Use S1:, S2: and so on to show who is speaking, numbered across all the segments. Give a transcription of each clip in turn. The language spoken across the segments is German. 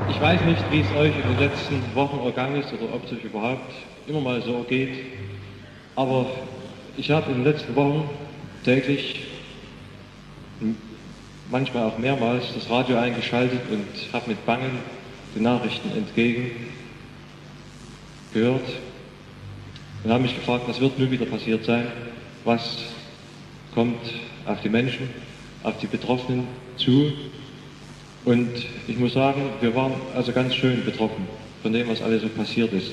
S1: Ich weiß nicht, wie es euch in den letzten Wochen ergangen ist oder ob es euch überhaupt immer mal so geht, aber ich habe in den letzten Wochen täglich, manchmal auch mehrmals, das Radio eingeschaltet und habe mit Bangen den Nachrichten entgegen gehört und habe mich gefragt, was wird nun wieder passiert sein, was kommt auf die Menschen, auf die Betroffenen zu. Und ich muss sagen, wir waren also ganz schön betroffen von dem, was alles so passiert ist.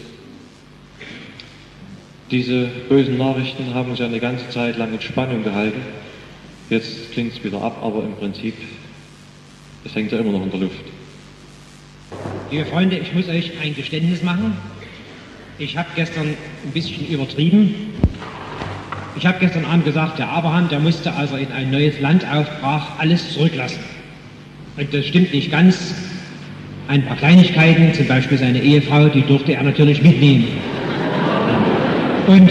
S1: Diese bösen Nachrichten haben uns ja eine ganze Zeit lang in Spannung gehalten. Jetzt klingt es wieder ab, aber im Prinzip, es hängt ja immer noch in der Luft.
S2: Liebe Freunde, ich muss euch ein Geständnis machen. Ich habe gestern ein bisschen übertrieben. Ich habe gestern Abend gesagt, der Abraham, der musste, als er in ein neues Land aufbrach, alles zurücklassen. Und das stimmt nicht ganz. Ein paar Kleinigkeiten, zum Beispiel seine Ehefrau, die durfte er natürlich mitnehmen. Und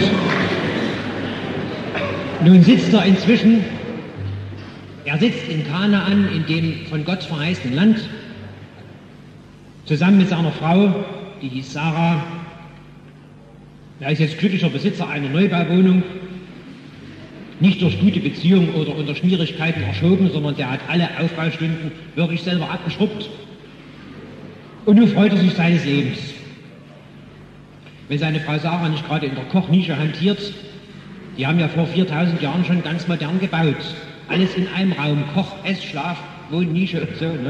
S2: nun sitzt er inzwischen, er sitzt in Kanaan, in dem von Gott verheißenen Land, zusammen mit seiner Frau, die hieß Sarah. Er ist jetzt glücklicher Besitzer einer Neubauwohnung, nicht durch gute Beziehungen oder unter Schwierigkeiten erschoben, sondern der hat alle Aufbaustunden wirklich selber abgeschrubbt. Und nun freut er sich seines Lebens. Wenn seine Frau Sarah nicht gerade in der Kochnische hantiert, die haben ja vor 4000 Jahren schon ganz modern gebaut. Alles in einem Raum, Koch, Ess, Schlaf, Wohnnische und so, ne?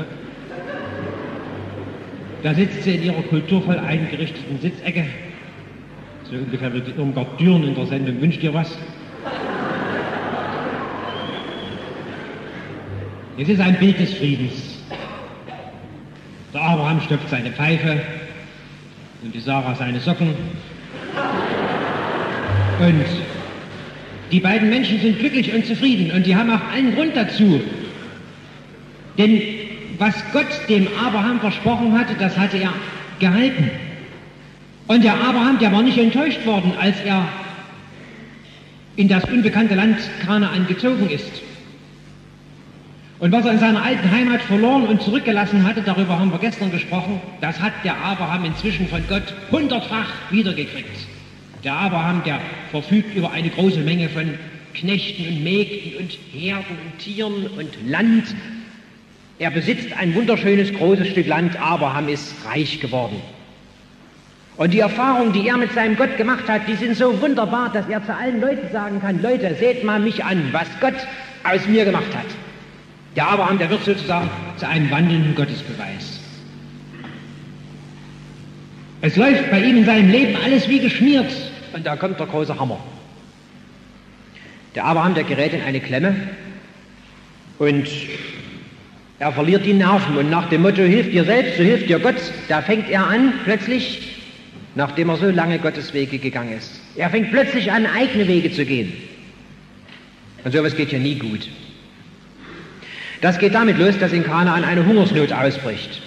S2: Da sitzt sie in ihrer kulturvoll eingerichteten Sitzecke, so ungefähr wie die Irmgard Düren in der Sendung Wünscht dir was? Es ist ein Bild des Friedens. Der Abraham stopft seine Pfeife und die Sarah seine Socken. Und die beiden Menschen sind glücklich und zufrieden und die haben auch allen Grund dazu. Denn was Gott dem Abraham versprochen hatte, das hatte er gehalten. Und der Abraham, der war nicht enttäuscht worden, als er in das unbekannte Land Kanaan gezogen ist. Und was er in seiner alten Heimat verloren und zurückgelassen hatte, darüber haben wir gestern gesprochen, das hat der Abraham inzwischen von Gott 100-fach wiedergekriegt. Der Abraham, der verfügt über eine große Menge von Knechten und Mägden und Herden und Tieren und Land. Er besitzt ein wunderschönes, großes Stück Land. Abraham ist reich geworden. Und die Erfahrungen, die er mit seinem Gott gemacht hat, die sind so wunderbar, dass er zu allen Leuten sagen kann, Leute, seht mal mich an, was Gott aus mir gemacht hat. Der Abraham, der wird sozusagen zu einem wandelnden Gottesbeweis. Es läuft bei ihm in seinem Leben alles wie geschmiert und da kommt der große Hammer. Der Abraham, der gerät in eine Klemme und er verliert die Nerven und nach dem Motto, hilf dir selbst, so hilft dir Gott, da fängt er an, plötzlich, nachdem er so lange Gottes Wege gegangen ist, er fängt plötzlich an, eigene Wege zu gehen. Und sowas geht ja nie gut. Das geht damit los, dass in Kanaan eine Hungersnot ausbricht.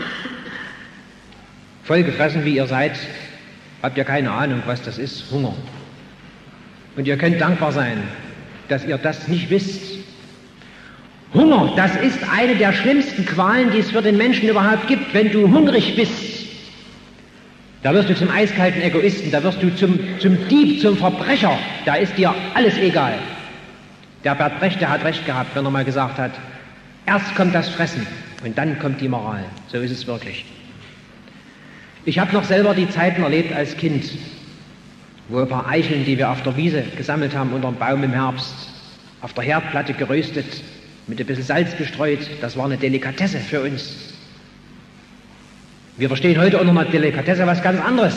S2: Vollgefressen wie ihr seid, habt ihr keine Ahnung, was das ist, Hunger. Und ihr könnt dankbar sein, dass ihr das nicht wisst. Hunger, das ist eine der schlimmsten Qualen, die es für den Menschen überhaupt gibt. Wenn du hungrig bist, da wirst du zum eiskalten Egoisten, da wirst du zum Dieb, zum Verbrecher, da ist dir alles egal. Der Bert Brecht, der hat recht gehabt, wenn er mal gesagt hat, erst kommt das Fressen und dann kommt die Moral. So ist es wirklich. Ich habe noch selber die Zeiten erlebt als Kind, wo ein paar Eicheln, die wir auf der Wiese gesammelt haben, unter dem Baum im Herbst, auf der Herdplatte geröstet, mit ein bisschen Salz bestreut, das war eine Delikatesse für uns. Wir verstehen heute unter einer Delikatesse was ganz anderes.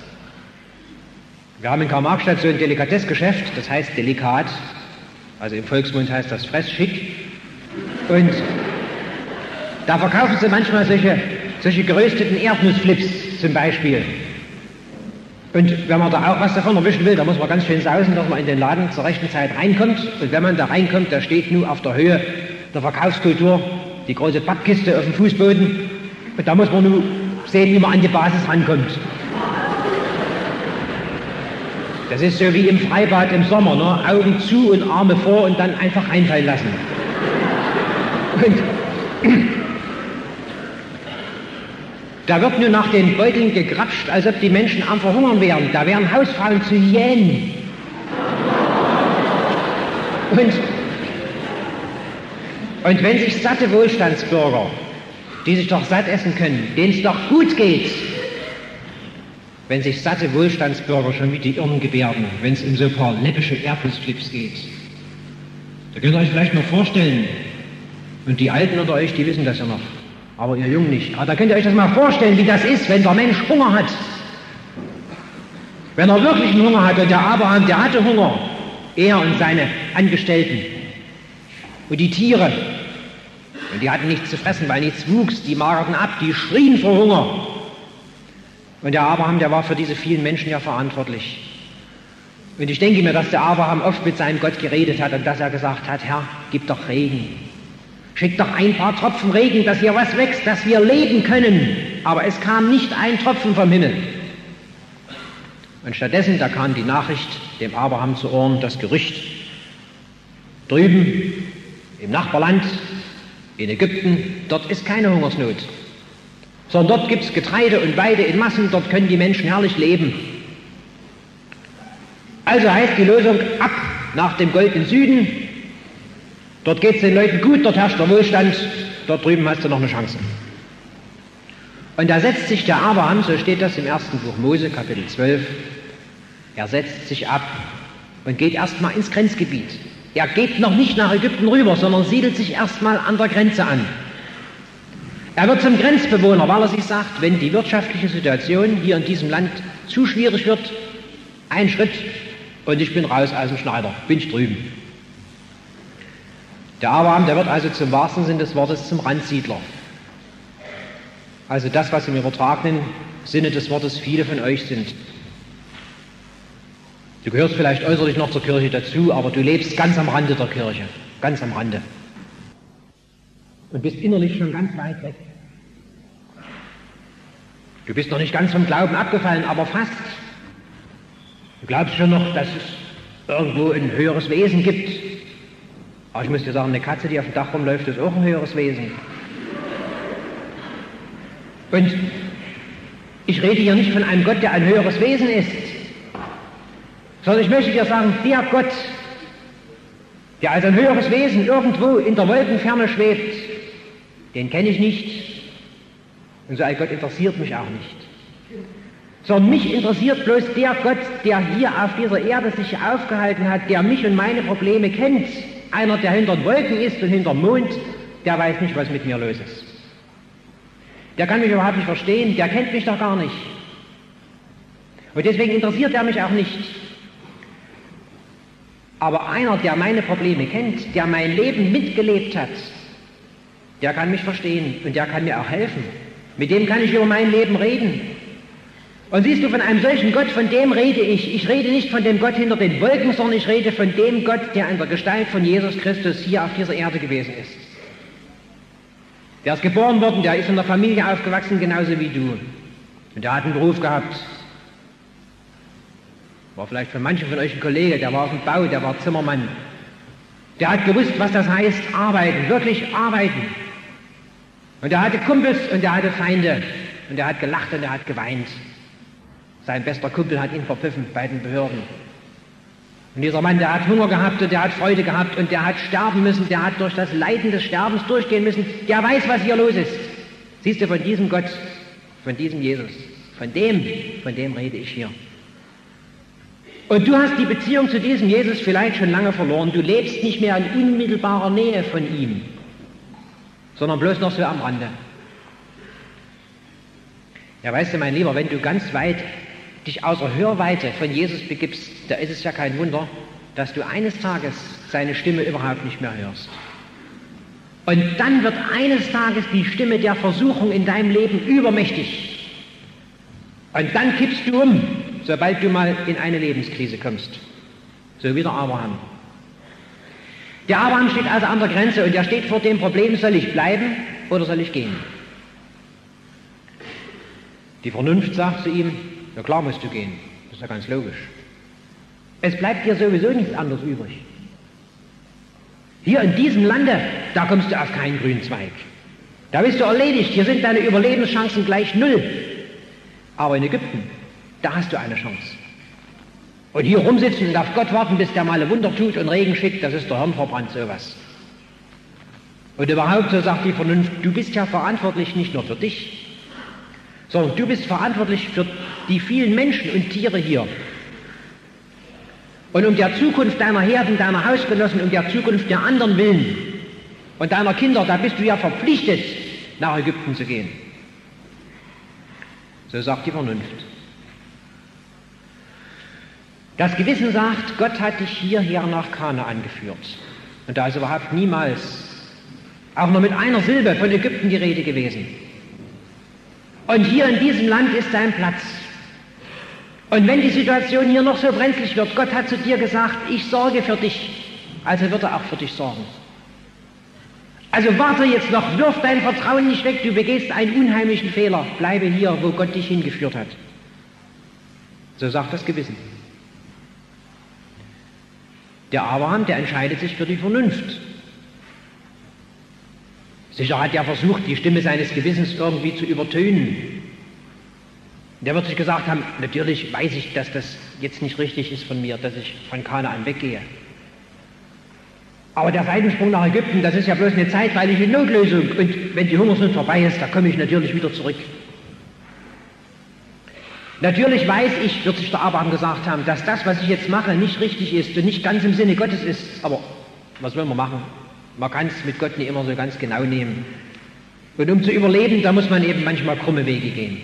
S2: Wir haben in Karl-Marx-Stadt so ein Delikatessgeschäft, das heißt delikat, also im Volksmund heißt das Fressschick. Und da verkaufen sie manchmal solche gerösteten Erdnussflips zum Beispiel. Und wenn man da auch was davon erwischen will, da muss man ganz schön sausen, dass man in den Laden zur rechten Zeit reinkommt. Und wenn man da reinkommt, da steht nun auf der Höhe der Verkaufskultur die große Pappkiste auf dem Fußboden. Und da muss man nun sehen, wie man an die Basis rankommt. Das ist so wie im Freibad im Sommer, ne? Augen zu und Arme vor und dann einfach reinfallen lassen. Und Da wird nur nach den Beuteln gegrapscht, als ob die Menschen am Verhungern wären. Da wären Hausfrauen zu Hyänen. Und wenn sich satte Wohlstandsbürger, die sich doch satt essen können, denen es doch gut geht, wenn sich satte Wohlstandsbürger schon wie die Irren gebärden, wenn es um so ein paar läppische Erdnussflips geht, da könnt ihr euch vielleicht noch vorstellen, und die Alten unter euch, die wissen das ja noch, aber ihr Jungen nicht, aber da könnt ihr euch das mal vorstellen, wie das ist, wenn der Mensch Hunger hat. Wenn er wirklich einen Hunger hat, und der Abraham, der hatte Hunger, er und seine Angestellten und die Tiere, und die hatten nichts zu fressen, weil nichts wuchs, die magerten ab, die schrien vor Hunger. Und der Abraham, der war für diese vielen Menschen ja verantwortlich. Und ich denke mir, dass der Abraham oft mit seinem Gott geredet hat und dass er gesagt hat, Herr, gib doch Regen. Schick doch ein paar Tropfen Regen, dass hier was wächst, dass wir leben können. Aber es kam nicht ein Tropfen vom Himmel. Und stattdessen, da kam die Nachricht dem Abraham zu Ohren, das Gerücht, drüben im Nachbarland, in Ägypten, dort ist keine Hungersnot, sondern dort gibt es Getreide und Weide in Massen, dort können die Menschen herrlich leben. Also heißt die Lösung, ab nach dem goldenen Süden, dort geht es den Leuten gut, dort herrscht der Wohlstand, dort drüben hast du noch eine Chance. Und da setzt sich der Abraham, so steht das im ersten Buch Mose, Kapitel 12, er setzt sich ab und geht erstmal ins Grenzgebiet. Er geht noch nicht nach Ägypten rüber, sondern siedelt sich erstmal an der Grenze an. Er wird zum Grenzbewohner, weil er sich sagt, wenn die wirtschaftliche Situation hier in diesem Land zu schwierig wird, ein Schritt und ich bin raus aus dem Schneider, bin ich drüben. Der Abraham, der wird also zum wahrsten Sinn des Wortes zum Randsiedler. Also das, was im übertragenen Sinne des Wortes viele von euch sind. Du gehörst vielleicht äußerlich noch zur Kirche dazu, aber du lebst ganz am Rande der Kirche, ganz am Rande. Und bist innerlich schon ganz weit weg. Du bist noch nicht ganz vom Glauben abgefallen, aber fast. Du glaubst schon noch, dass es irgendwo ein höheres Wesen gibt. Aber ich muss dir sagen, eine Katze, die auf dem Dach rumläuft, ist auch ein höheres Wesen. Und ich rede hier nicht von einem Gott, der ein höheres Wesen ist, sondern ich möchte dir sagen, der Gott, der als ein höheres Wesen irgendwo in der Wolkenferne schwebt, den kenne ich nicht. Und so ein Gott interessiert mich auch nicht. Sondern mich interessiert bloß der Gott, der hier auf dieser Erde sich aufgehalten hat, der mich und meine Probleme kennt. Einer, der hinter den Wolken ist und hinter dem Mond, der weiß nicht, was mit mir los ist. Der kann mich überhaupt nicht verstehen, der kennt mich doch gar nicht. Und deswegen interessiert er mich auch nicht. Aber einer, der meine Probleme kennt, der mein Leben mitgelebt hat, der kann mich verstehen und der kann mir auch helfen. Mit dem kann ich über mein Leben reden. Und siehst du, von einem solchen Gott, von dem rede ich. Ich rede nicht von dem Gott hinter den Wolken, sondern ich rede von dem Gott, der in der Gestalt von Jesus Christus hier auf dieser Erde gewesen ist. Der ist geboren worden, der ist in der Familie aufgewachsen, genauso wie du. Und der hat einen Beruf gehabt. War vielleicht für manche von euch ein Kollege, der war auf dem Bau, der war Zimmermann. Der hat gewusst, was das heißt, arbeiten, wirklich arbeiten. Und er hatte Kumpels und er hatte Feinde. Und er hat gelacht und er hat geweint. Sein bester Kumpel hat ihn verpfiffen bei den Behörden. Und dieser Mann, der hat Hunger gehabt und der hat Freude gehabt und der hat sterben müssen, der hat durch das Leiden des Sterbens durchgehen müssen. Der weiß, was hier los ist. Siehst du, von diesem Gott, von diesem Jesus, von dem rede ich hier. Und du hast die Beziehung zu diesem Jesus vielleicht schon lange verloren. Du lebst nicht mehr in unmittelbarer Nähe von ihm, sondern bloß noch so am Rande. Ja, weißt du, mein Lieber, wenn du ganz weit dich außer Hörweite von Jesus begibst, da ist es ja kein Wunder, dass du eines Tages seine Stimme überhaupt nicht mehr hörst. Und dann wird eines Tages die Stimme der Versuchung in deinem Leben übermächtig. Und dann kippst du um, sobald du mal in eine Lebenskrise kommst. So wie der Abraham. Der Abraham steht also an der Grenze und er steht vor dem Problem, soll ich bleiben oder soll ich gehen? Die Vernunft sagt zu ihm, ja klar musst du gehen, das ist ja ganz logisch. Es bleibt dir sowieso nichts anderes übrig. Hier in diesem Lande, da kommst du auf keinen grünen Zweig. Da bist du erledigt, hier sind deine Überlebenschancen gleich 0. Aber in Ägypten, da hast du eine Chance. Und hier rumsitzen und auf Gott warten, bis der mal ein Wunder tut und Regen schickt, das ist der Hirn verbrannt, sowas. Und überhaupt, so sagt die Vernunft, du bist ja verantwortlich nicht nur für dich, sondern du bist verantwortlich für die vielen Menschen und Tiere hier. Und um der Zukunft deiner Herden, deiner Hausgenossen, um der Zukunft der anderen willen und deiner Kinder, da bist du ja verpflichtet, nach Ägypten zu gehen. So sagt die Vernunft. Das Gewissen sagt, Gott hat dich hierher nach Kanaan geführt. Und da ist überhaupt niemals, auch nur mit einer Silbe von Ägypten die Rede gewesen. Und hier in diesem Land ist dein Platz. Und wenn die Situation hier noch so brenzlig wird, Gott hat zu dir gesagt, ich sorge für dich, also wird er auch für dich sorgen. Also warte jetzt noch, wirf dein Vertrauen nicht weg, du begehst einen unheimlichen Fehler, bleibe hier, wo Gott dich hingeführt hat. So sagt das Gewissen. Der Abraham, der entscheidet sich für die Vernunft. Sicher hat er versucht, die Stimme seines Gewissens irgendwie zu übertönen. Der wird sich gesagt haben, natürlich weiß ich, dass das jetzt nicht richtig ist von mir, dass ich von Kanaan weggehe. Aber der Seitensprung nach Ägypten, das ist ja bloß eine zeitweilige Notlösung. Und wenn die Hungersnot vorbei ist, da komme ich natürlich wieder zurück. Natürlich weiß ich, wird sich der Abraham gesagt haben, dass das, was ich jetzt mache, nicht richtig ist und nicht ganz im Sinne Gottes ist. Aber was will man machen? Man kann es mit Gott nicht immer so ganz genau nehmen. Und um zu überleben, da muss man eben manchmal krumme Wege gehen.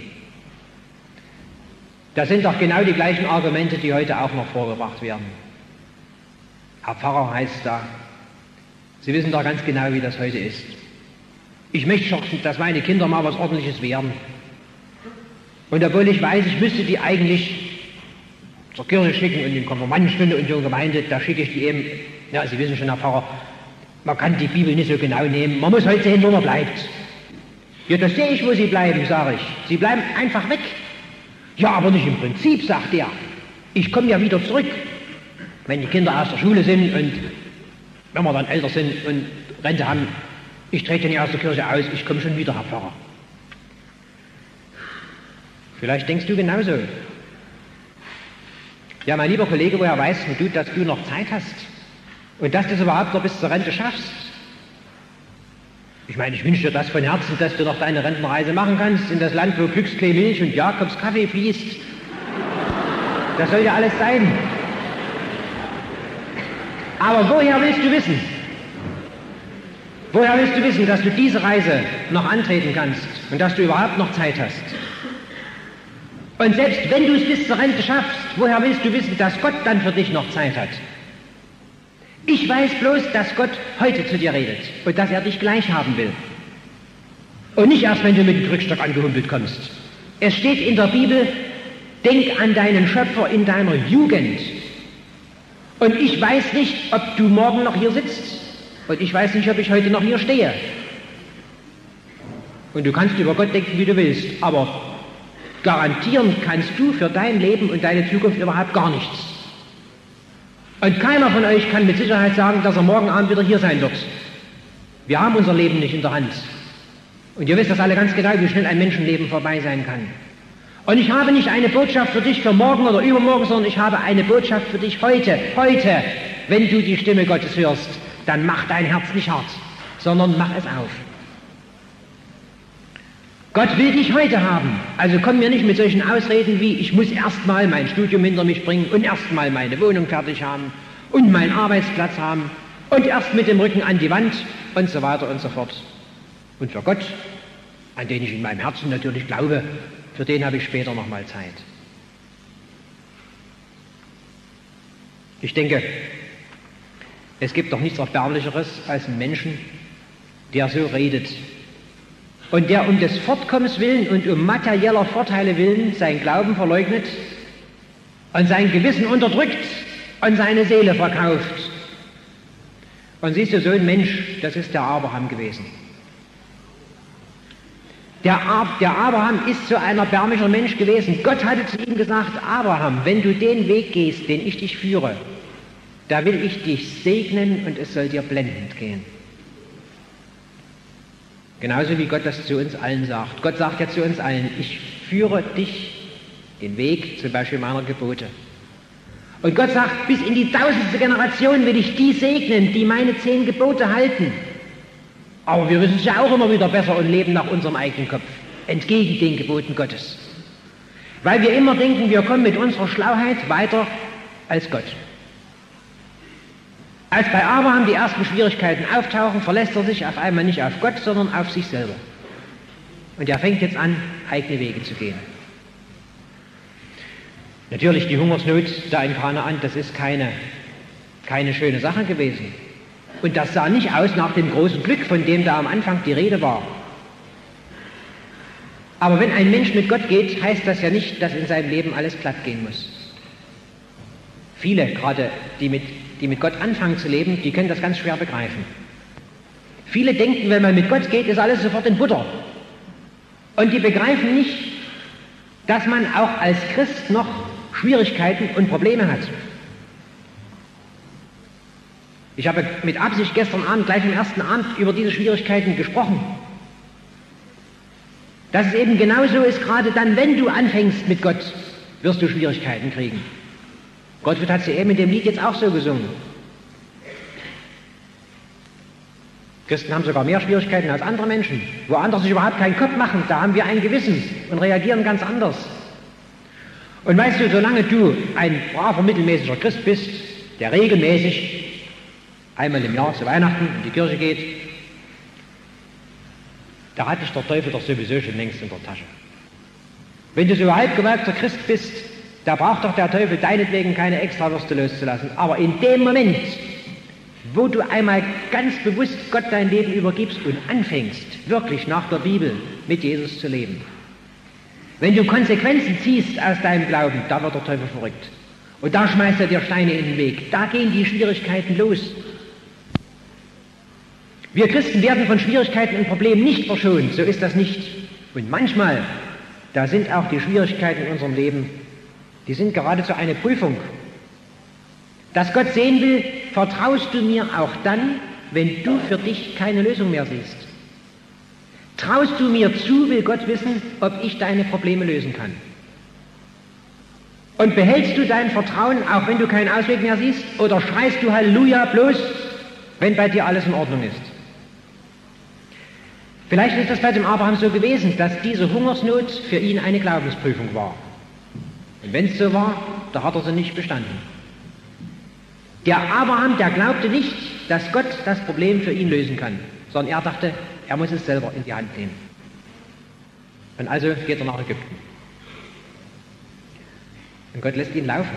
S2: Das sind doch genau die gleichen Argumente, die heute auch noch vorgebracht werden. Herr Pfarrer heißt da, Sie wissen doch ganz genau, wie das heute ist. Ich möchte schon, dass meine Kinder mal was Ordentliches werden. Und obwohl ich weiß, ich müsste die eigentlich zur Kirche schicken und in Konfirmandenstunde und so eine Gemeinde, da schicke ich die eben, ja, Sie wissen schon, Herr Pfarrer, man kann die Bibel nicht so genau nehmen, man muss heute sehen, wo man bleibt. Ja, das sehe ich, wo Sie bleiben, sage ich. Sie bleiben einfach weg. Ja, aber nicht im Prinzip, sagt er. Ich komme ja wieder zurück, wenn die Kinder aus der Schule sind und wenn wir dann älter sind und Rente haben. Ich trete nicht aus der Kirche aus, ich komme schon wieder, Herr Pfarrer. Vielleicht denkst du genauso. Ja, mein lieber Kollege, woher weißt du, dass du noch Zeit hast und dass du es überhaupt noch bis zur Rente schaffst? Ich meine, ich wünsche dir das von Herzen, dass du noch deine Rentenreise machen kannst in das Land, wo Glücksklee Milch und Jakobs Kaffee fließt. Das soll ja alles sein. Aber woher willst du wissen? Woher willst du wissen, dass du diese Reise noch antreten kannst und dass du überhaupt noch Zeit hast? Und selbst wenn du es bis zur Rente schaffst, woher willst du wissen, dass Gott dann für dich noch Zeit hat? Ich weiß bloß, dass Gott heute zu dir redet und dass er dich gleich haben will. Und nicht erst, wenn du mit dem Krückstock angehumpelt kommst. Es steht in der Bibel, denk an deinen Schöpfer in deiner Jugend. Und ich weiß nicht, ob du morgen noch hier sitzt. Und ich weiß nicht, ob ich heute noch hier stehe. Und du kannst über Gott denken, wie du willst. Aber garantieren kannst du für dein Leben und deine Zukunft überhaupt gar nichts. Und keiner von euch kann mit Sicherheit sagen, dass er morgen Abend wieder hier sein wird. Wir haben unser Leben nicht in der Hand. Und ihr wisst das alle ganz genau, wie schnell ein Menschenleben vorbei sein kann. Und ich habe nicht eine Botschaft für dich für morgen oder übermorgen, sondern ich habe eine Botschaft für dich heute. Heute, wenn du die Stimme Gottes hörst, dann mach dein Herz nicht hart, sondern mach es auf. Gott will dich heute haben. Also komm mir nicht mit solchen Ausreden wie, ich muss erstmal mein Studium hinter mich bringen und erstmal meine Wohnung fertig haben und meinen Arbeitsplatz haben und erst mit dem Rücken an die Wand und so weiter und so fort. Und für Gott, an den ich in meinem Herzen natürlich glaube, für den habe ich später nochmal Zeit. Ich denke, es gibt doch nichts Erbärmlicheres als einen Menschen, der so redet und der um des Fortkommens willen und um materieller Vorteile willen sein Glauben verleugnet und sein Gewissen unterdrückt und seine Seele verkauft. Und siehst du, so ein Mensch, das ist der Abraham gewesen. Der Abraham ist so ein erbärmlicher Mensch gewesen. Gott hatte zu ihm gesagt, Abraham, wenn du den Weg gehst, den ich dich führe, da will ich dich segnen und es soll dir blendend gehen. Genauso wie Gott das zu uns allen sagt. Gott sagt ja zu uns allen, ich führe dich den Weg, zum Beispiel meiner Gebote. Und Gott sagt, bis in die 1000. Generation will ich die segnen, die meine 10 Gebote halten. Aber wir wissen es ja auch immer wieder besser und leben nach unserem eigenen Kopf, entgegen den Geboten Gottes. Weil wir immer denken, wir kommen mit unserer Schlauheit weiter als Gott. Als bei Abraham die ersten Schwierigkeiten auftauchen, verlässt er sich auf einmal nicht auf Gott, sondern auf sich selber. Und er fängt jetzt an, eigene Wege zu gehen. Natürlich, die Hungersnot da in Kanaan, das ist keine schöne Sache gewesen. Und das sah nicht aus nach dem großen Glück, von dem da am Anfang die Rede war. Aber wenn ein Mensch mit Gott geht, heißt das ja nicht, dass in seinem Leben alles glatt gehen muss. Viele, gerade die mit Gott anfangen zu leben, die können das ganz schwer begreifen. Viele denken, wenn man mit Gott geht, ist alles sofort in Butter. Und die begreifen nicht, dass man auch als Christ noch Schwierigkeiten und Probleme hat. Ich habe mit Absicht gestern Abend, gleich am ersten Abend, über diese Schwierigkeiten gesprochen. Dass es eben genauso ist, gerade dann, wenn du anfängst mit Gott, wirst du Schwierigkeiten kriegen. Gottfried hat sie eben in dem Lied jetzt auch so gesungen. Christen haben sogar mehr Schwierigkeiten als andere Menschen. Wo andere sich überhaupt keinen Kopf machen, da haben wir ein Gewissen und reagieren ganz anders. Und weißt du, solange du ein braver, mittelmäßiger Christ bist, der regelmäßig einmal im Jahr zu Weihnachten in die Kirche geht, da hat dich der Teufel doch sowieso schon längst in der Tasche. Wenn du so halbgewalkter Christ bist, da braucht doch der Teufel deinetwegen keine Extrawürste loszulassen. Aber in dem Moment, wo du einmal ganz bewusst Gott dein Leben übergibst und anfängst, wirklich nach der Bibel mit Jesus zu leben, wenn du Konsequenzen ziehst aus deinem Glauben, da wird der Teufel verrückt. Und da schmeißt er dir Steine in den Weg. Da gehen die Schwierigkeiten los. Wir Christen werden von Schwierigkeiten und Problemen nicht verschont, so ist das nicht. Und manchmal, da sind auch die Schwierigkeiten in unserem Leben, die sind geradezu eine Prüfung. Dass Gott sehen will, vertraust du mir auch dann, wenn du für dich keine Lösung mehr siehst. Traust du mir zu, will Gott wissen, ob ich deine Probleme lösen kann. Und behältst du dein Vertrauen, auch wenn du keinen Ausweg mehr siehst, oder schreist du Halleluja bloß, wenn bei dir alles in Ordnung ist? Vielleicht ist das bei dem Abraham so gewesen, dass diese Hungersnot für ihn eine Glaubensprüfung war. Und wenn es so war, da hat er sie nicht bestanden. Der Abraham, der glaubte nicht, dass Gott das Problem für ihn lösen kann, sondern er dachte, er muss es selber in die Hand nehmen. Und also geht er nach Ägypten. Und Gott lässt ihn laufen.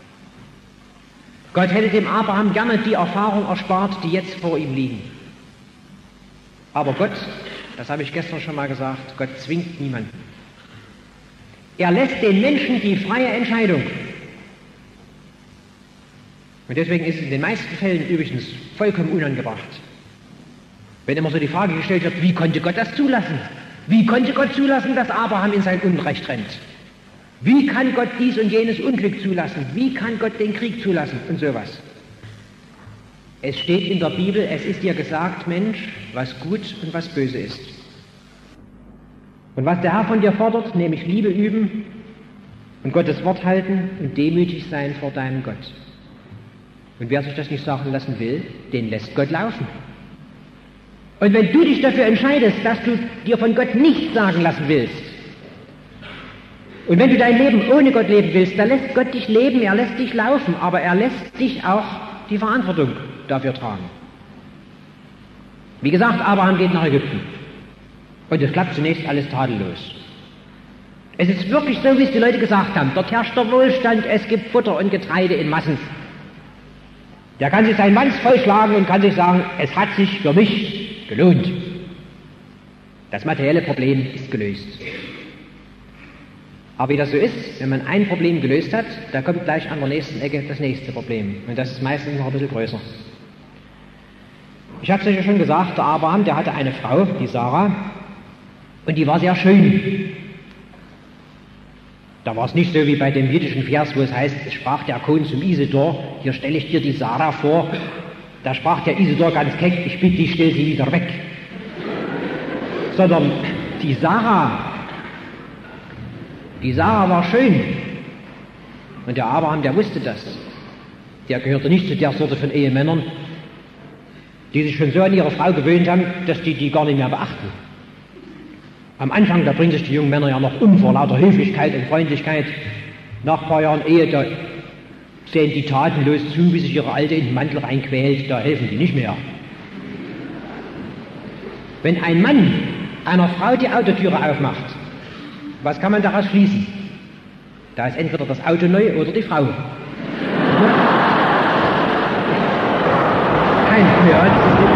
S2: Gott hätte dem Abraham gerne die Erfahrung erspart, die jetzt vor ihm liegen. Aber Gott, das habe ich gestern schon mal gesagt, Gott zwingt niemanden. Er lässt den Menschen die freie Entscheidung. Und deswegen ist es in den meisten Fällen übrigens vollkommen unangebracht. Wenn immer so die Frage gestellt wird, wie konnte Gott das zulassen? Wie konnte Gott zulassen, dass Abraham in sein Unrecht rennt? Wie kann Gott dies und jenes Unglück zulassen? Wie kann Gott den Krieg zulassen? Und sowas. Es steht in der Bibel, es ist dir gesagt, Mensch, was gut und was böse ist. Und was der Herr von dir fordert, nämlich Liebe üben und Gottes Wort halten und demütig sein vor deinem Gott. Und wer sich das nicht sagen lassen will, den lässt Gott laufen. Und wenn du dich dafür entscheidest, dass du dir von Gott nichts sagen lassen willst, und wenn du dein Leben ohne Gott leben willst, dann lässt Gott dich leben, er lässt dich laufen, aber er lässt dich auch die Verantwortung dafür tragen. Wie gesagt, Abraham geht nach Ägypten. Und es klappt zunächst alles tadellos. Es ist wirklich so, wie es die Leute gesagt haben. Dort herrscht der Wohlstand, es gibt Futter und Getreide in Massen. Der kann sich sein Manns vollschlagen und kann sich sagen, es hat sich für mich gelohnt. Das materielle Problem ist gelöst. Aber wie das so ist, wenn man ein Problem gelöst hat, da kommt gleich an der nächsten Ecke das nächste Problem. Und das ist meistens noch ein bisschen größer. Ich habe es euch ja schon gesagt, der Abraham, der hatte eine Frau, die Sarah, und die war sehr schön. Da war es nicht so wie bei dem jüdischen Vers, wo es heißt, es sprach der Kohn zum Isidor, hier stelle ich dir die Sarah vor. Da sprach der Isidor ganz keck, ich bitte dich, stell sie wieder weg. sondern die Sarah war schön. Und der Abraham, der wusste das. Der gehörte nicht zu der Sorte von Ehemännern, die sich schon so an ihre Frau gewöhnt haben, dass die gar nicht mehr beachten. Am Anfang, da bringen sich die jungen Männer ja noch um vor lauter Höflichkeit und Freundlichkeit. Nach ein paar Jahren Ehe, da sehen die tatenlos zu, wie sich ihre Alte in den Mantel reinquält, da helfen die nicht mehr. Wenn ein Mann einer Frau die Autotüre aufmacht, was kann man daraus schließen? Da ist entweder das Auto neu oder die Frau. Kein mehr.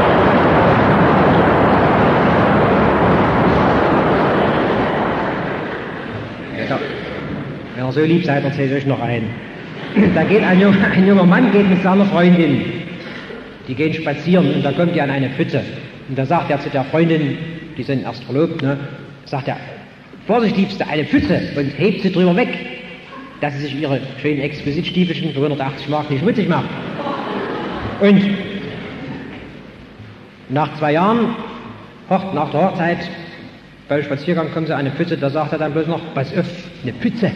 S2: Wenn ihr so lieb seid, erzähle ich euch noch einen. Da geht ein junger Mann geht mit seiner Freundin. Die gehen spazieren und da kommt er an eine Pfütze. Und da sagt er zu der Freundin, die sind erst verlobt, ne, sagt er, Vorsicht, Liebste, eine Pfütze, und hebt sie drüber weg, dass sie sich ihre schönen Exquisitstiefelchen für 180 Mark nicht schmutzig macht. Und nach 2 Jahren, nach der Hochzeit, beim Spaziergang kommen sie an eine Pfütze, da sagt er dann bloß noch, pass auf, eine Pfütze.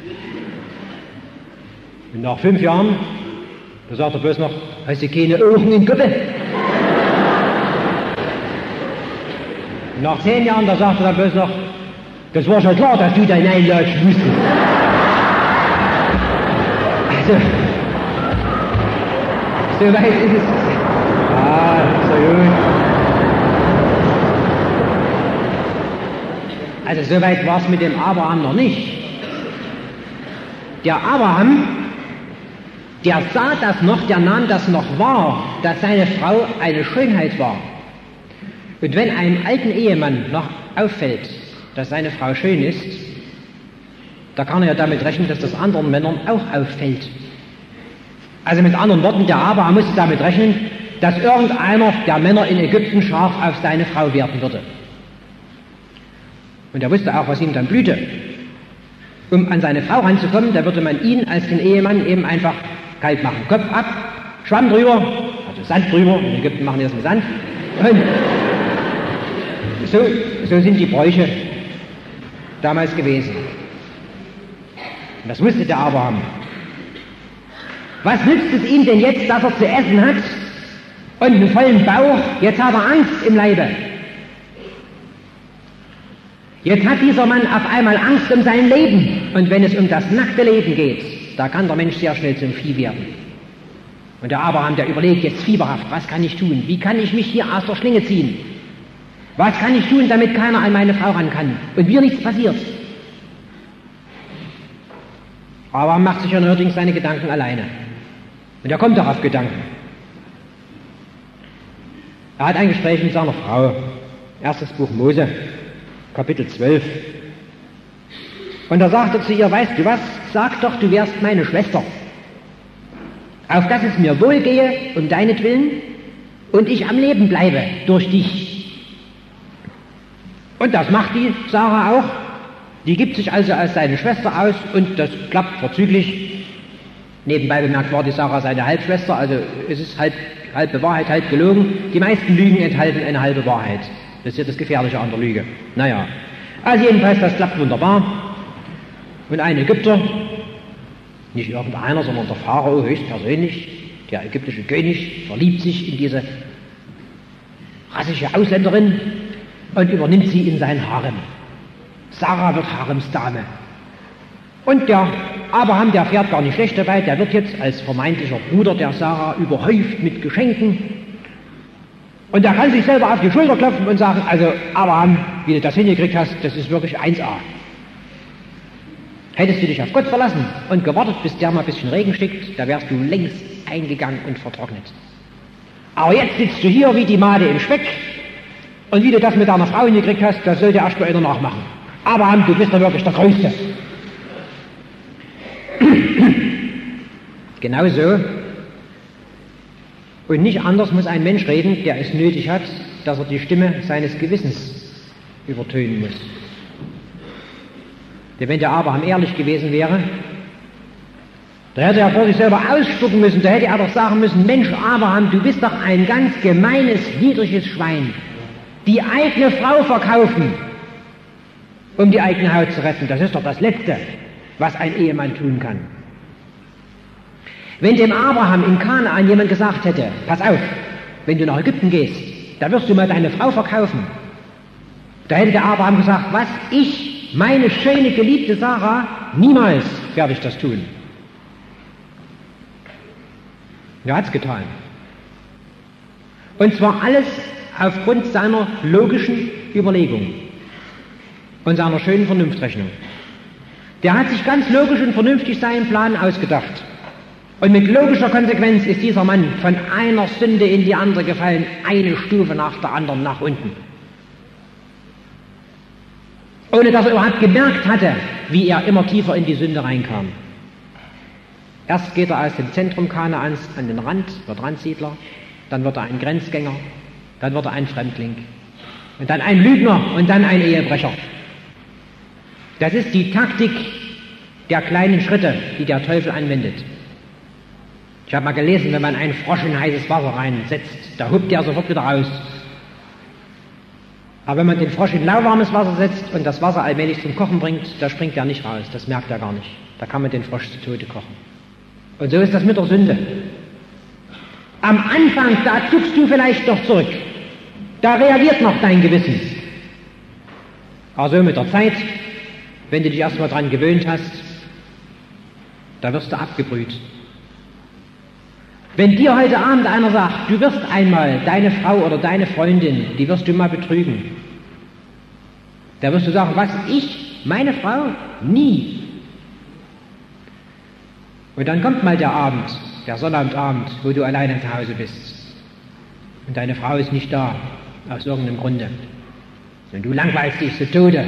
S2: Und nach 5 Jahren, da sagt er bloß noch, hast du keine Augen in Kuppe? Und nach 10 Jahren, da sagt er dann bloß noch, das war schon klar, dass du da hineinlatschen musstest. Also, so weit ist es. Ah, so gut. Also so weit war es mit dem Abraham noch nicht. Der Abraham, der sah das noch, der nahm das noch wahr, dass seine Frau eine Schönheit war. Und wenn einem alten Ehemann noch auffällt, dass seine Frau schön ist, da kann er ja damit rechnen, dass das anderen Männern auch auffällt. Also mit anderen Worten, der Abraham musste damit rechnen, dass irgendeiner der Männer in Ägypten scharf auf seine Frau werden würde. Und er wusste auch, was ihm dann blühte. Um an seine Frau ranzukommen, da würde man ihn als den Ehemann eben einfach kalt machen. Kopf ab, Schwamm drüber, also Sand drüber, in Ägypten machen die das mit Sand. Und so sind die Bräuche damals gewesen. Und das wusste der Abraham. Was nützt es ihm denn jetzt, dass er zu essen hat und einen vollen Bauch? Jetzt hat er Angst im Leibe. Jetzt hat dieser Mann auf einmal Angst um sein Leben. Und wenn es um das nackte Leben geht, da kann der Mensch sehr schnell zum Vieh werden. Und der Abraham, der überlegt jetzt fieberhaft, was kann ich tun? Wie kann ich mich hier aus der Schlinge ziehen? Was kann ich tun, damit keiner an meine Frau ran kann und mir nichts passiert? Abraham macht sich ja allerdings seine Gedanken alleine. Und er kommt auch auf Gedanken. Er hat ein Gespräch mit seiner Frau. Erstes Buch Mose, Kapitel 12. Und da sagt er zu ihr, weißt du was, sag doch, du wärst meine Schwester, auf dass es mir wohlgehe um deinetwillen und ich am Leben bleibe durch dich. Und das macht die Sarah auch. Die gibt sich also als seine Schwester aus und das klappt vorzüglich. Nebenbei bemerkt war die Sarah seine Halbschwester, also es ist halbe Wahrheit, halb gelogen. Die meisten Lügen enthalten eine halbe Wahrheit. Das ist ja das Gefährliche an der Lüge. Naja, also jedenfalls, das klappt wunderbar. Und ein Ägypter, nicht irgendeiner, sondern der Pharao höchstpersönlich, der ägyptische König, verliebt sich in diese rassische Ausländerin und übernimmt sie in sein Harem. Sarah wird Haremsdame. Und der Abraham, der fährt gar nicht schlecht dabei, der wird jetzt als vermeintlicher Bruder der Sarah überhäuft mit Geschenken. Und er kann sich selber auf die Schulter klopfen und sagen, also Abraham, wie du das hingekriegt hast, das ist wirklich 1A. Hättest du dich auf Gott verlassen und gewartet, bis der mal ein bisschen Regen schickt, da wärst du längst eingegangen und vertrocknet. Aber jetzt sitzt du hier wie die Made im Speck und wie du das mit deiner Frau hingekriegt hast, das sollte erst mal einer nachmachen. Abraham, du bist doch wirklich der Größte. Genauso. Und nicht anders muss ein Mensch reden, der es nötig hat, dass er die Stimme seines Gewissens übertönen muss. Denn wenn der Abraham ehrlich gewesen wäre, da hätte er vor sich selber ausspucken müssen, da hätte er doch sagen müssen, Mensch Abraham, du bist doch ein ganz gemeines, niedriges Schwein. die eigene Frau verkaufen, um die eigene Haut zu retten. Das ist doch das Letzte, was ein Ehemann tun kann. Wenn dem Abraham in Kanaan jemand gesagt hätte, pass auf, wenn du nach Ägypten gehst, da wirst du mal deine Frau verkaufen. Da hätte der Abraham gesagt, was, ich, meine schöne, geliebte Sarah, niemals werde ich das tun. Er hat's getan. Und zwar alles aufgrund seiner logischen Überlegung und seiner schönen Vernunftrechnung. Der hat sich ganz logisch und vernünftig seinen Plan ausgedacht. Und mit logischer Konsequenz ist dieser Mann von einer Sünde in die andere gefallen, eine Stufe nach der anderen nach unten. Ohne dass er überhaupt gemerkt hatte, wie er immer tiefer in die Sünde reinkam. Erst geht er aus dem Zentrum Kanaans an den Rand, wird Randsiedler, dann wird er ein Grenzgänger, dann wird er ein Fremdling und dann ein Lügner und dann ein Ehebrecher. Das ist die Taktik der kleinen Schritte, die der Teufel anwendet. Ich habe mal gelesen, wenn man einen Frosch in heißes Wasser reinsetzt, da huppt der sofort wieder raus. Aber wenn man den Frosch in lauwarmes Wasser setzt und das Wasser allmählich zum Kochen bringt, da springt er nicht raus, das merkt er gar nicht. Da kann man den Frosch zu Tode kochen. Und so ist das mit der Sünde. Am Anfang, da zuckst du vielleicht doch zurück. Da reagiert noch dein Gewissen. Aber so mit der Zeit, wenn du dich erstmal dran gewöhnt hast, da wirst du abgebrüht. Wenn dir heute Abend einer sagt, du wirst einmal deine Frau oder deine Freundin, die wirst du mal betrügen, da wirst du sagen, was, ich, meine Frau? Nie. Und dann kommt mal der Abend, der Sonnabendabend, wo du alleine zu Hause bist. Und deine Frau ist nicht da, aus irgendeinem Grunde. Und du langweilst dich zu Tode.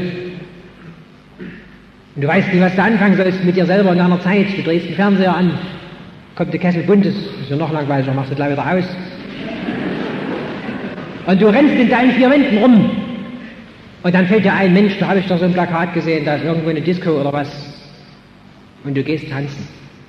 S2: Und du weißt nicht, was du anfangen sollst mit dir selber in deiner Zeit. Du drehst den Fernseher an, kommt der Kessel Buntes, ist ja noch langweiliger, machst du gleich wieder aus. Und du rennst in deinen vier Wänden rum. Und dann fällt dir ein, Mensch, da habe ich doch so ein Plakat gesehen, da ist irgendwo eine Disco oder was. Und du gehst tanzen.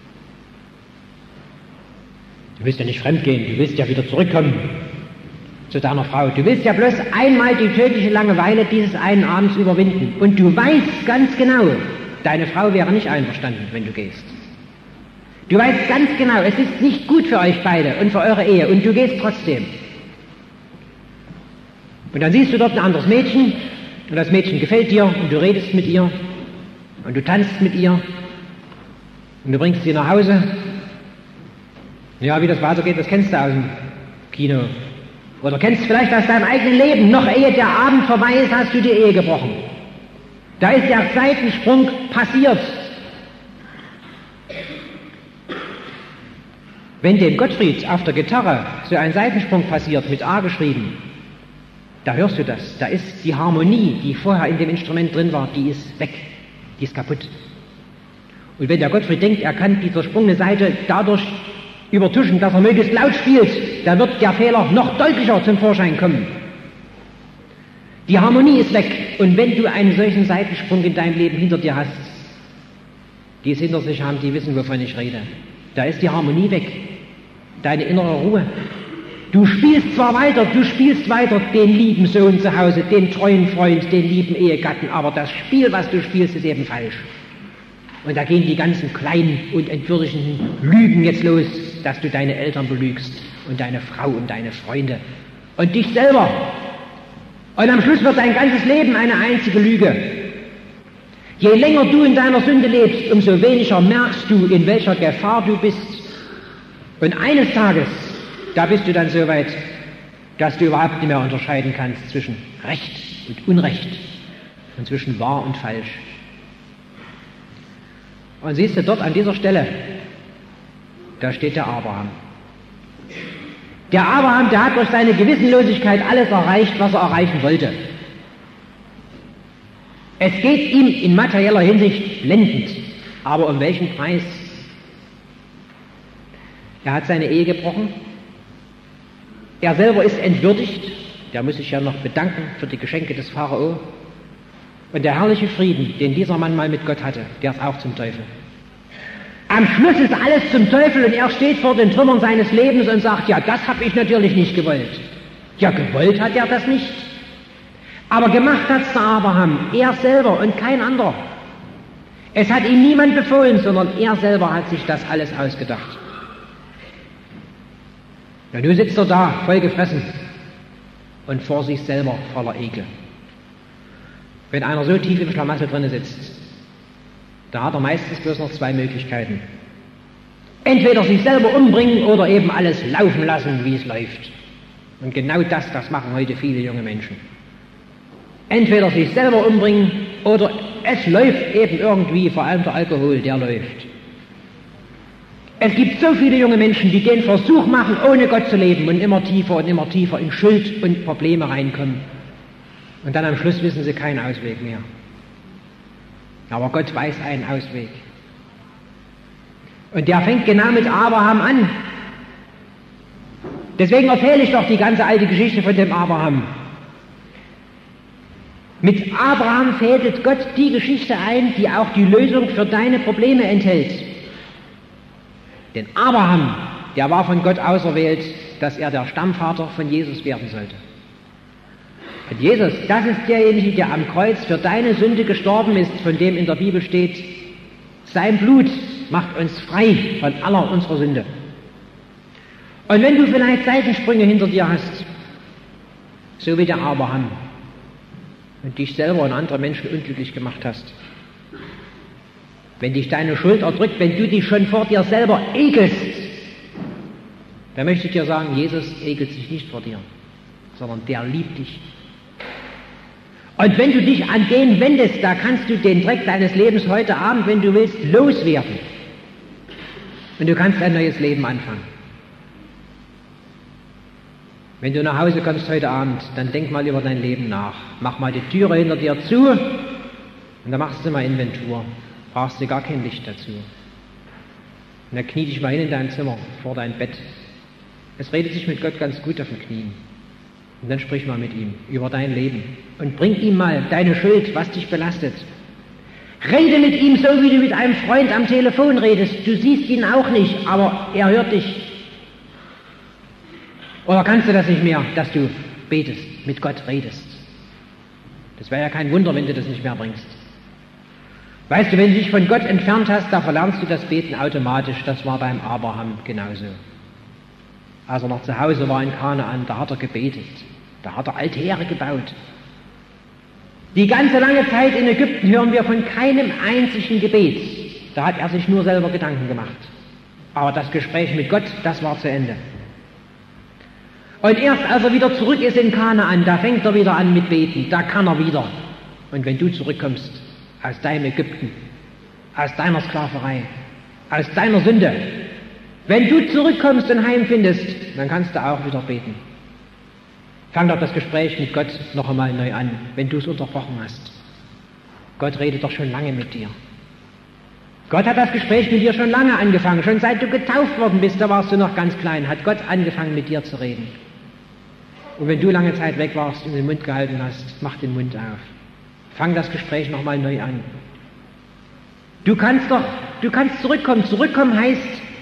S2: Du willst ja nicht fremdgehen, du willst ja wieder zurückkommen zu deiner Frau. Du willst ja bloß einmal die tödliche Langeweile dieses einen Abends überwinden. Und du weißt ganz genau, deine Frau wäre nicht einverstanden, wenn du gehst. Du weißt ganz genau, es ist nicht gut für euch beide und für eure Ehe und du gehst trotzdem. Und dann siehst du dort ein anderes Mädchen und das Mädchen gefällt dir und du redest mit ihr und du tanzt mit ihr und du bringst sie nach Hause. Ja, wie das weitergeht, das kennst du aus dem Kino. Oder kennst du vielleicht aus deinem eigenen Leben. Noch ehe der Abend vorbei ist, hast du die Ehe gebrochen. Da ist der Seitensprung passiert. Wenn dem Gottfried auf der Gitarre so ein Seitensprung passiert, mit A geschrieben, da hörst du das. Da ist die Harmonie, die vorher in dem Instrument drin war, die ist weg. Die ist kaputt. Und wenn der Gottfried denkt, er kann die zersprungene Seite dadurch übertuschen, dass er möglichst laut spielt, da wird der Fehler noch deutlicher zum Vorschein kommen. Die Harmonie ist weg. Und wenn du einen solchen Seitensprung in deinem Leben hinter dir hast, die es hinter sich haben, die wissen, wovon ich rede. Da ist die Harmonie weg. Deine innere Ruhe. Du spielst weiter den lieben Sohn zu Hause, den treuen Freund, den lieben Ehegatten, aber das Spiel, was du spielst, ist eben falsch. Und da gehen die ganzen kleinen und entwürdigenden Lügen jetzt los, dass du deine Eltern belügst und deine Frau und deine Freunde und dich selber. Und am Schluss wird dein ganzes Leben eine einzige Lüge. Je länger du in deiner Sünde lebst, umso weniger merkst du, in welcher Gefahr du bist. Und eines Tages, da bist du dann so weit, dass du überhaupt nicht mehr unterscheiden kannst zwischen Recht und Unrecht und zwischen wahr und falsch. Und siehst du dort an dieser Stelle, da steht der Abraham. Der Abraham, der hat durch seine Gewissenlosigkeit alles erreicht, was er erreichen wollte. Es geht ihm in materieller Hinsicht blendend, aber um welchen Preis? Er hat seine Ehe gebrochen, er selber ist entwürdigt, der muss sich ja noch bedanken für die Geschenke des Pharao, und der herrliche Frieden, den dieser Mann mal mit Gott hatte, der ist auch zum Teufel. Am Schluss ist alles zum Teufel und er steht vor den Trümmern seines Lebens und sagt, ja, das habe ich natürlich nicht gewollt. Ja, gewollt hat er das nicht. Aber gemacht hat's der Abraham, er selber und kein anderer. Es hat ihm niemand befohlen, sondern er selber hat sich das alles ausgedacht. Und nun sitzt er da, voll gefressen und vor sich selber voller Ekel. Wenn einer so tief im Schlamassel drin sitzt, da hat er meistens bloß noch zwei Möglichkeiten. Entweder sich selber umbringen oder eben alles laufen lassen, wie es läuft. Und genau das machen heute viele junge Menschen. Entweder sich selber umbringen oder es läuft eben irgendwie, vor allem der Alkohol, der läuft. Es gibt so viele junge Menschen, die den Versuch machen, ohne Gott zu leben und immer tiefer in Schuld und Probleme reinkommen. Und dann am Schluss wissen sie keinen Ausweg mehr. Aber Gott weiß einen Ausweg. Und der fängt genau mit Abraham an. Deswegen erzähle ich doch die ganze alte Geschichte von dem Abraham. Mit Abraham fädelt Gott die Geschichte ein, die auch die Lösung für deine Probleme enthält. Denn Abraham, der war von Gott auserwählt, dass er der Stammvater von Jesus werden sollte. Und Jesus, das ist derjenige, der am Kreuz für deine Sünde gestorben ist, von dem in der Bibel steht, sein Blut macht uns frei von aller unserer Sünde. Und wenn du vielleicht Seitensprünge hinter dir hast, so wie der Abraham, und dich selber und andere Menschen unglücklich gemacht hast, wenn dich deine Schuld erdrückt, wenn du dich schon vor dir selber ekelst, dann möchte ich dir sagen, Jesus ekelt sich nicht vor dir, sondern der liebt dich. Und wenn du dich an den wendest, da kannst du den Dreck deines Lebens heute Abend, wenn du willst, loswerden. Und du kannst ein neues Leben anfangen. Wenn du nach Hause kommst heute Abend, dann denk mal über dein Leben nach. Mach mal die Türe hinter dir zu und dann machst du mal Inventur. Brauchst du gar kein Licht dazu. Und dann knie dich mal hin in dein Zimmer, vor dein Bett. Es redet sich mit Gott ganz gut auf den Knien. Und dann sprich mal mit ihm über dein Leben und bring ihm mal deine Schuld, was dich belastet. Rede mit ihm so, wie du mit einem Freund am Telefon redest. Du siehst ihn auch nicht, aber er hört dich. Oder kannst du das nicht mehr, dass du betest, mit Gott redest? Das wäre ja kein Wunder, wenn du das nicht mehr bringst. Weißt du, wenn du dich von Gott entfernt hast, da verlernst du das Beten automatisch. Das war beim Abraham genauso. Als er noch zu Hause war in Kanaan, da hat er gebetet. Da hat er Altäre gebaut. Die ganze lange Zeit in Ägypten hören wir von keinem einzigen Gebet. Da hat er sich nur selber Gedanken gemacht. Aber das Gespräch mit Gott, das war zu Ende. Und erst als er wieder zurück ist in Kanaan, da fängt er wieder an mit Beten. Da kann er wieder. Und wenn du zurückkommst aus deinem Ägypten, aus deiner Sklaverei, aus deiner Sünde, wenn du zurückkommst und heimfindest, dann kannst du auch wieder beten. Fang doch das Gespräch mit Gott noch einmal neu an, wenn du es unterbrochen hast. Gott redet doch schon lange mit dir. Gott hat das Gespräch mit dir schon lange angefangen. Schon seit du getauft worden bist, da warst du noch ganz klein, hat Gott angefangen mit dir zu reden. Und wenn du lange Zeit weg warst und den Mund gehalten hast, mach den Mund auf. Fang das Gespräch noch mal neu an. Du kannst zurückkommen. Zurückkommen heißt,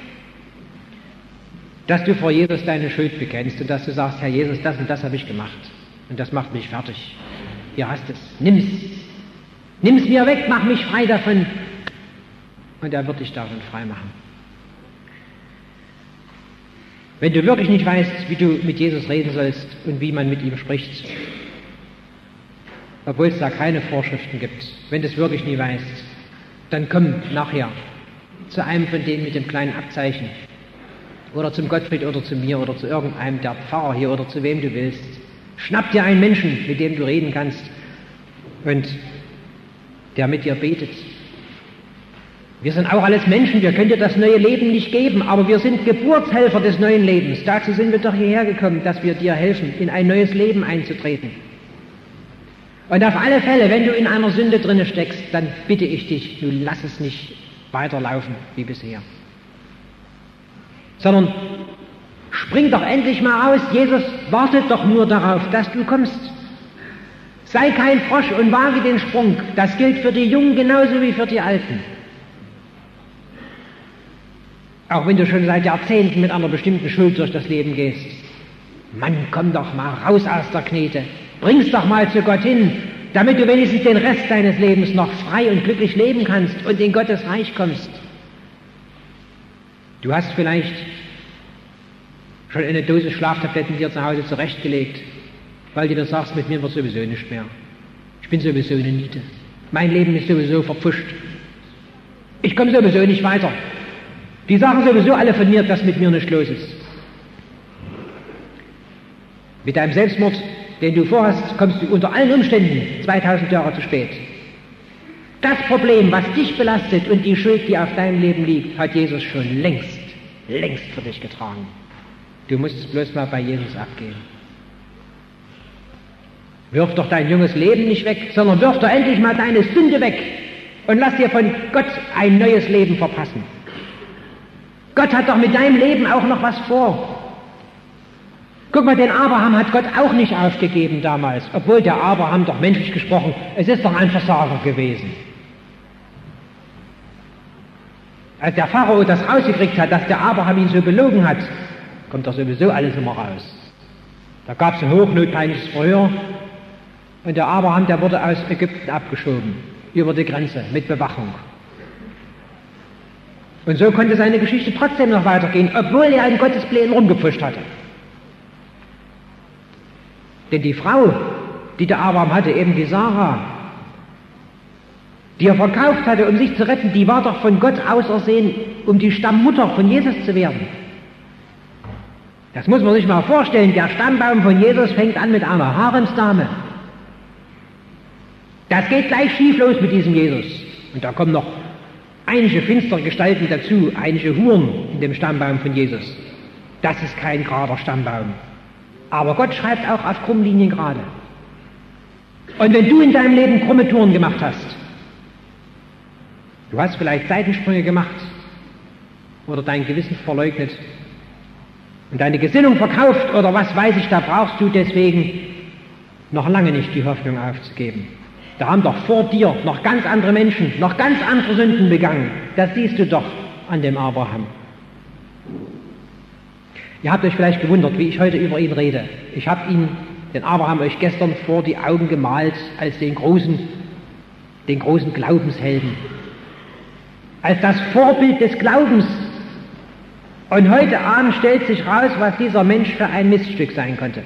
S2: dass du vor Jesus deine Schuld bekennst und dass du sagst, Herr Jesus, das und das habe ich gemacht und das macht mich fertig. Hier hast es, nimm's. Nimm's mir weg, mach mich frei davon. Und er wird dich davon frei machen. Wenn du wirklich nicht weißt, wie du mit Jesus reden sollst und wie man mit ihm spricht, obwohl es da keine Vorschriften gibt, wenn du es wirklich nie weißt, dann komm nachher zu einem von denen mit dem kleinen Abzeichen oder zum Gottfried oder zu mir oder zu irgendeinem der Pfarrer hier oder zu wem du willst. Schnapp dir einen Menschen, mit dem du reden kannst und der mit dir betet. Wir sind auch alles Menschen, wir können dir das neue Leben nicht geben, aber wir sind Geburtshelfer des neuen Lebens. Dazu sind wir doch hierher gekommen, dass wir dir helfen, in ein neues Leben einzutreten. Und auf alle Fälle, wenn du in einer Sünde drinne steckst, dann bitte ich dich, du lass es nicht weiterlaufen wie bisher. Sondern spring doch endlich mal raus. Jesus wartet doch nur darauf, dass du kommst. Sei kein Frosch und wage den Sprung. Das gilt für die Jungen genauso wie für die Alten. Auch wenn du schon seit Jahrzehnten mit einer bestimmten Schuld durch das Leben gehst. Mann, komm doch mal raus aus der Knete. Bring's doch mal zu Gott hin, damit du wenigstens den Rest deines Lebens noch frei und glücklich leben kannst und in Gottes Reich kommst. Du hast vielleicht schon eine Dose Schlaftabletten dir zu Hause zurechtgelegt, weil du dir sagst, mit mir wird sowieso nicht mehr. Ich bin sowieso eine Niete. Mein Leben ist sowieso verpfuscht. Ich komme sowieso nicht weiter. Die sagen sowieso alle von mir, dass mit mir nicht los ist. Mit deinem Selbstmord, den du vorhast, kommst du unter allen Umständen 2000 Jahre zu spät. Das Problem, was dich belastet und die Schuld, die auf deinem Leben liegt, hat Jesus schon längst für dich getragen. Du musst es bloß mal bei Jesus abgeben. Wirf doch dein junges Leben nicht weg, sondern wirf doch endlich mal deine Sünde weg und lass dir von Gott ein neues Leben verpassen. Gott hat doch mit deinem Leben auch noch was vor. Guck mal, den Abraham hat Gott auch nicht aufgegeben damals, obwohl der Abraham doch menschlich gesprochen, es ist doch ein Versager gewesen. Als der Pharao das rausgekriegt hat, dass der Abraham ihn so belogen hat, kommt doch sowieso alles immer raus. Da gab es ein hochnotpeinliches Verhör und der Abraham, der wurde aus Ägypten abgeschoben, über die Grenze mit Bewachung. Und so konnte seine Geschichte trotzdem noch weitergehen, obwohl er in Gottes Plänen rumgepfuscht hatte. Denn die Frau, die der Abraham hatte, eben die Sarah, die er verkauft hatte, um sich zu retten, die war doch von Gott ausersehen, um die Stammmutter von Jesus zu werden. Das muss man sich mal vorstellen, der Stammbaum von Jesus fängt an mit einer Haremsdame. Das geht gleich schief los mit diesem Jesus. Und da kommen noch einige finstere Gestalten dazu, einige Huren in dem Stammbaum von Jesus. Das ist kein gerader Stammbaum. Aber Gott schreibt auch auf Krummlinien gerade. Und wenn du in deinem Leben krumme Touren gemacht hast, du hast vielleicht Seitensprünge gemacht oder dein Gewissen verleugnet und deine Gesinnung verkauft oder was weiß ich, da brauchst du deswegen noch lange nicht die Hoffnung aufzugeben. Da haben doch vor dir noch ganz andere Menschen, noch ganz andere Sünden begangen. Das siehst du doch an dem Abraham. Ihr habt euch vielleicht gewundert, wie ich heute über ihn rede. Ich habe den Abraham euch gestern vor die Augen gemalt als den großen Glaubenshelden. Als das Vorbild des Glaubens. Und heute Abend stellt sich raus, was dieser Mensch für ein Miststück sein konnte.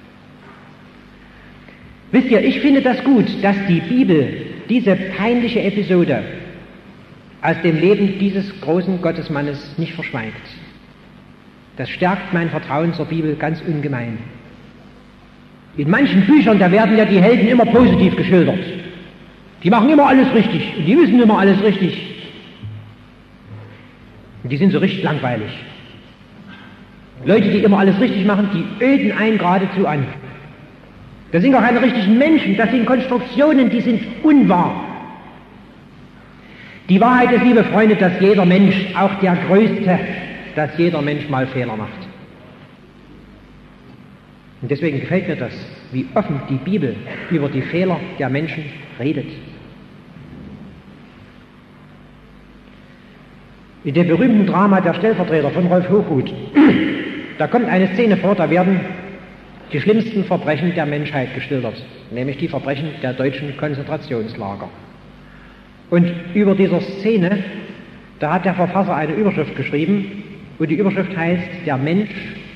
S2: Wisst ihr, ich finde das gut, dass die Bibel diese peinliche Episode aus dem Leben dieses großen Gottesmannes nicht verschweigt. Das stärkt mein Vertrauen zur Bibel ganz ungemein. In manchen Büchern, da werden ja die Helden immer positiv geschildert. Die machen immer alles richtig und die wissen immer alles richtig. Und die sind so richtig langweilig. Leute, die immer alles richtig machen, die öden einen geradezu an. Das sind gar keine richtigen Menschen, das sind Konstruktionen, die sind unwahr. Die Wahrheit ist, liebe Freunde, dass jeder Mensch, auch der Größte, dass jeder Mensch mal Fehler macht. Und deswegen gefällt mir das, wie offen die Bibel über die Fehler der Menschen redet. In dem berühmten Drama Der Stellvertreter von Rolf Hochhuth, da kommt eine Szene vor, da werden die schlimmsten Verbrechen der Menschheit geschildert, nämlich die Verbrechen der deutschen Konzentrationslager. Und über dieser Szene, da hat der Verfasser eine Überschrift geschrieben, und die Überschrift heißt, der Mensch,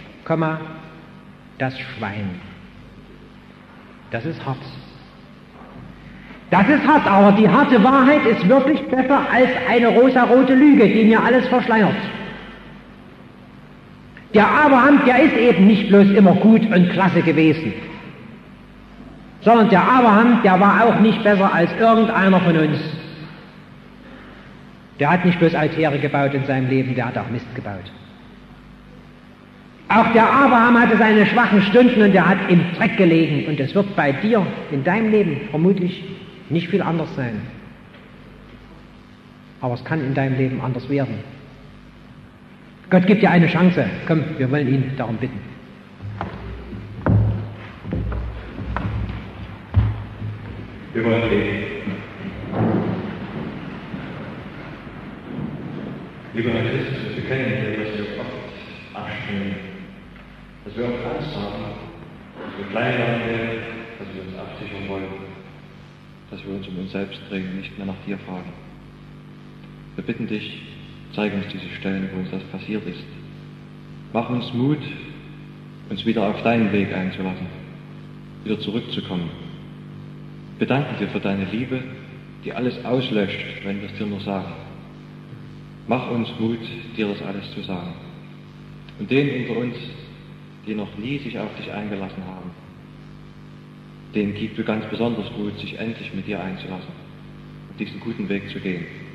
S2: das Schwein. Das ist hart. Das ist hart, aber die harte Wahrheit ist wirklich besser als eine rosarote Lüge, die mir alles verschleiert. Der Abraham, der ist eben nicht bloß immer gut und klasse gewesen, sondern der Abraham, der war auch nicht besser als irgendeiner von uns. Der hat nicht bloß Altäre gebaut in seinem Leben, der hat auch Mist gebaut. Auch der Abraham hatte seine schwachen Stunden und der hat im Dreck gelegen. Und es wird bei dir in deinem Leben vermutlich nicht viel anders sein. Aber es kann in deinem Leben anders werden. Gott gibt dir eine Chance. Komm, wir wollen ihn darum bitten.
S1: Wir wollen beten. Lieber Herr Christus, wir bekennen dir, dass wir oft abstellen, dass wir oft Angst haben, dass wir klein werden, dass wir uns absichern wollen, dass wir uns um uns selbst drehen, nicht mehr nach dir fragen. Wir bitten dich, zeig uns diese Stellen, wo uns das passiert ist. Mach uns Mut, uns wieder auf deinen Weg einzulassen, wieder zurückzukommen. Wir danken dir für deine Liebe, die alles auslöscht, wenn wir es dir nur sagen. Mach uns Mut, dir das alles zu sagen. Und denen unter uns, die noch nie sich auf dich eingelassen haben, denen gib du ganz besonders Mut, sich endlich mit dir einzulassen und diesen guten Weg zu gehen.